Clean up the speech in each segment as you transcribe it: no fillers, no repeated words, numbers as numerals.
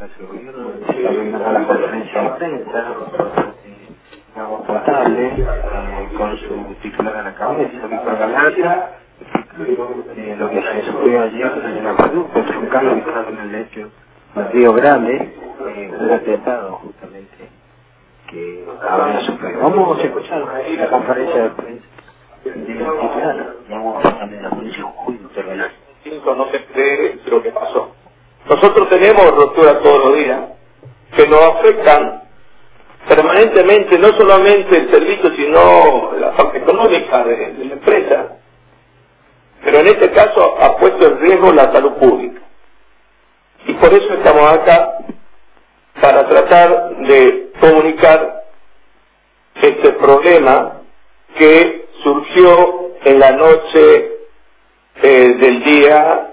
Casa de Gobierno, también a la conferencia de prensa, potable, con su titular a la cabeza, Víctor Galacia, lo que se sufrió ayer en el acueducto, un cambio que estaba en el lecho del Río Grande, un atentado justamente que había sufrido. Vamos a escuchar la conferencia de prensa del titular, vamos a también la función intervenir. No se cree lo que pasó. Nosotros tenemos rupturas todos los días que nos afectan permanentemente, no solamente el servicio, sino la parte económica de la empresa, pero en este caso ha puesto en riesgo la salud pública. Y por eso estamos acá, para tratar de comunicar este problema que surgió en la noche del día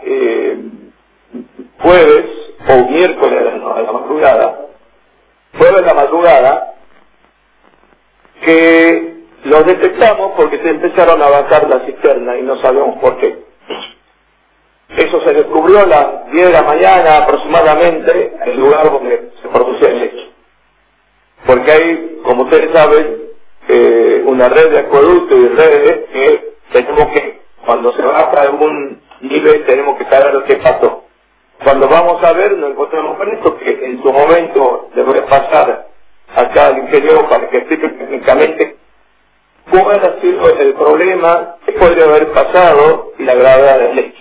jueves o miércoles a la madrugada, jueves a la madrugada, que los detectamos porque se empezaron a bajar la cisterna y no sabemos por qué. Eso se descubrió a las 10 de la mañana aproximadamente, en el lugar donde se producía el hecho. Porque hay, como ustedes saben, una red de acueductos y redes que tenemos que, cuando se baja a algún nivel, tenemos que saber qué pasó. Cuando vamos a ver, nos encontramos con esto, que en su momento le voy a pasar acá al ingeniero para que explique técnicamente cuál ha sido el problema, qué podría haber pasado y la gravedad del hecho.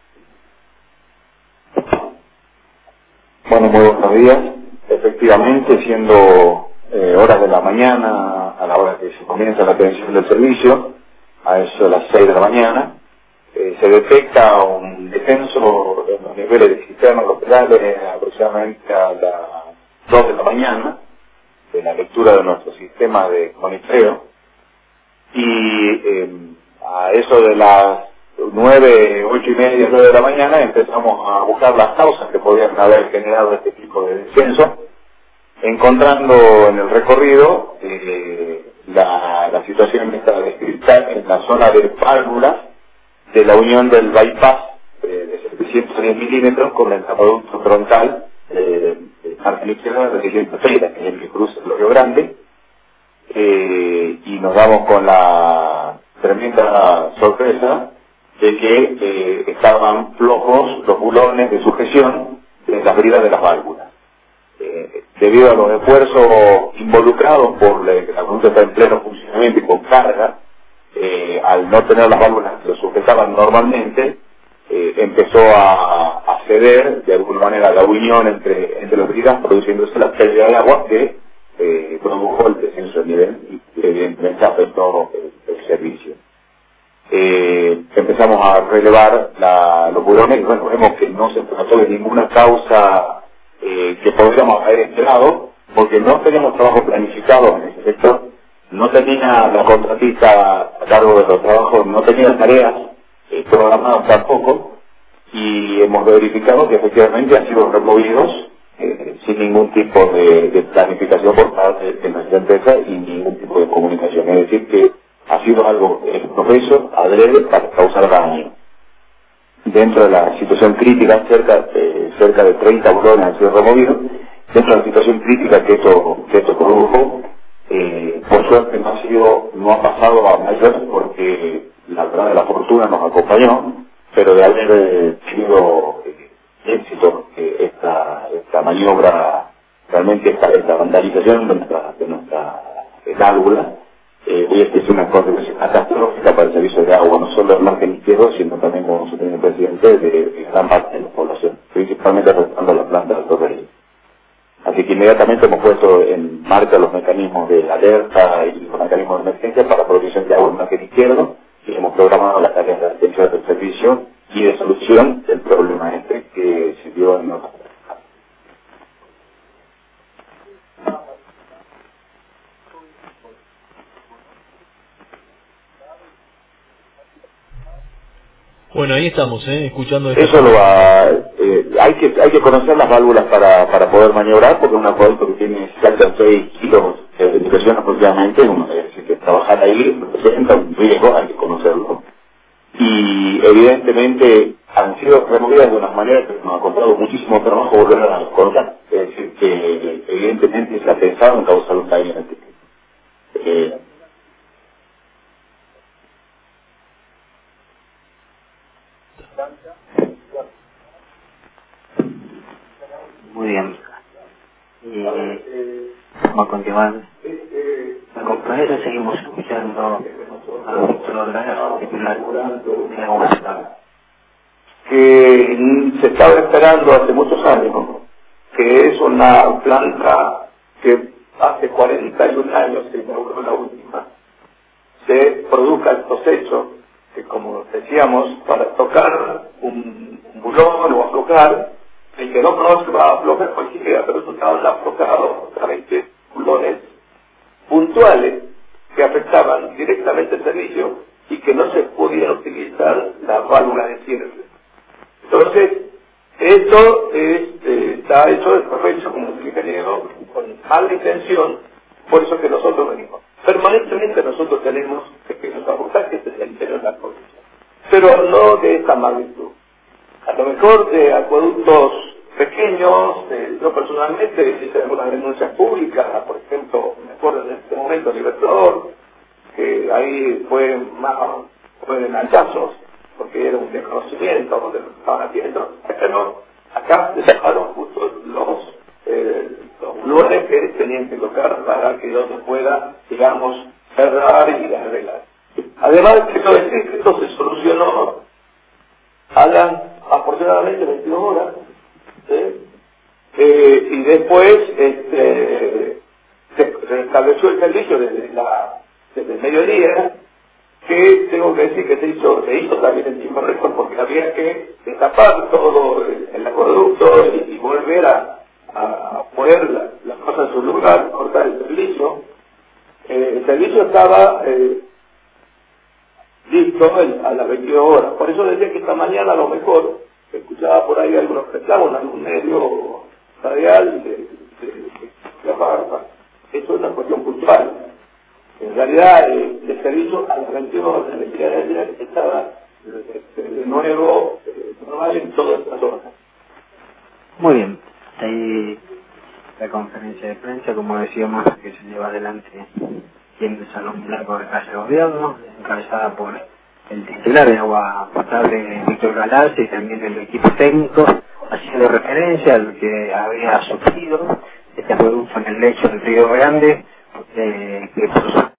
Bueno, muy buenos días. Efectivamente, siendo horas de la mañana, a la hora que se comienza la atención del servicio, a eso de las 6 de la mañana, se detecta un descenso en los niveles de cisternas locales aproximadamente a las 2 de la mañana, de la lectura de nuestro sistema de monitoreo, y a eso de las 9, 8 y media, 9 de la mañana empezamos a buscar las causas que podían haber generado este tipo de descenso, encontrando en el recorrido la situación que está descrita en la zona de válvulas de la unión del bypass de 710 milímetros con el acueducto frontal de margen izquierda de 630, que es el que cruza el Río Grande, y nos damos con la tremenda sorpresa de que estaban flojos los bulones de sujeción de las bridas de las válvulas. Debido a los esfuerzos involucrados por la acueducto está en pleno funcionamiento y con carga, al no tener las válvulas que lo sujetaban normalmente, empezó a ceder de alguna manera la unión entre las bridas, produciéndose la pérdida de agua que produjo el descenso de nivel y evidentemente afectó el servicio. Empezamos a relevar los bulones y bueno, vemos que no se trató de ninguna causa que podríamos haber esperado, porque no teníamos trabajo planificado en ese sector, no tenía la contratista a cargo de los trabajos, no tenía tareas programadas tampoco, y hemos verificado que efectivamente han sido removidos sin ningún tipo de planificación por parte de nuestra empresa y ningún tipo de comunicación. Es decir, que ha sido algo profeso, adrede, para causar daño. Dentro de la situación crítica, cerca de 30 bulones han sido removidos. Dentro de la situación crítica que esto produjo, por suerte no ha pasado a mayores porque la verdad de la fortuna nos acompañó, pero de haber tenido éxito esta maniobra, realmente esta vandalización de nuestra válvula, hubiese sido una consecuencia catastrófica para el servicio de agua, no solo del margen izquierdo, sino también, como su señor presidente, de gran parte de la población, principalmente afectando la planta del Torrey. Así que inmediatamente hemos puesto en marcha los mecanismos de alerta y los mecanismos de emergencia para provisión de agua en el margen izquierdo, y hemos programado las tareas de atención del servicio y de solución del problema que se dio en nuestra. Bueno, ahí estamos, escuchando eso lo va, hay que conocer las válvulas para poder maniobrar, porque un acueducto que tiene cerca de 6 kilos de presión aproximadamente, es decir, que trabajar ahí representa un riesgo, hay que conocerlo. Y evidentemente han sido removidas de unas maneras que nos ha costado muchísimo trabajo volver a colocar. Es pensaron causar un daño en el techo. Muy bien. Vamos a continuar. A compañero seguimos escuchando a Víctor Galarza, titular de la UASPA. Que se estaba esperando hace muchos años, que es una planta que hace 41 años se inauguró la última, se produzca estos hechos, que como decíamos, para tocar un bulón o aflojar, el que no conoce va a aflojar cualquiera, pero eso estaban aflojados justamente bulones puntuales que afectaban directamente el servicio y que no se podía utilizar la válvula de cierre. Entonces, esto está hecho de perfecto, como el ingeniero, con mala intención, por eso que nosotros venimos. Permanentemente nosotros tenemos pequeños abordajes en el interior de la provincia, pero no de esta magnitud. A lo mejor de acueductos pequeños, yo personalmente hice algunas denuncias públicas, por ejemplo, me acuerdo en este momento Libertador, que ahí fueron hachazos, porque era un desconocimiento donde lo estaban haciendo. Acá se sacaron justo los lugares que tenían que tocar para que no se pueda, digamos, cerrar y arreglar. Además, quiero decir que esto se solucionó a las aproximadamente 22 horas, y después se estableció el servicio desde el mediodía, que tengo que decir que se hizo también en tiempo récord, porque había que destapar todo el acueducto y volver a poner las cosas en su lugar, cortar el servicio. El servicio estaba listo a las 22 horas. Por eso decía que esta mañana a lo mejor escuchaba por ahí algunos reclamos en algún medio radial de la barba. Eso es una cuestión puntual. En realidad, el servicio a las 22 horas de la entidad de ayer estaba de nuevo normal en todas estas zonas. Muy bien. Ahí la conferencia de prensa, como decíamos, que se lleva adelante en el Salón Blanco de Casa de Gobierno, encabezada por el titular de Agua Potable, Víctor Galarza, y también el equipo técnico, haciendo referencia a lo que había sufrido este acueducto en el lecho del Río Grande, que por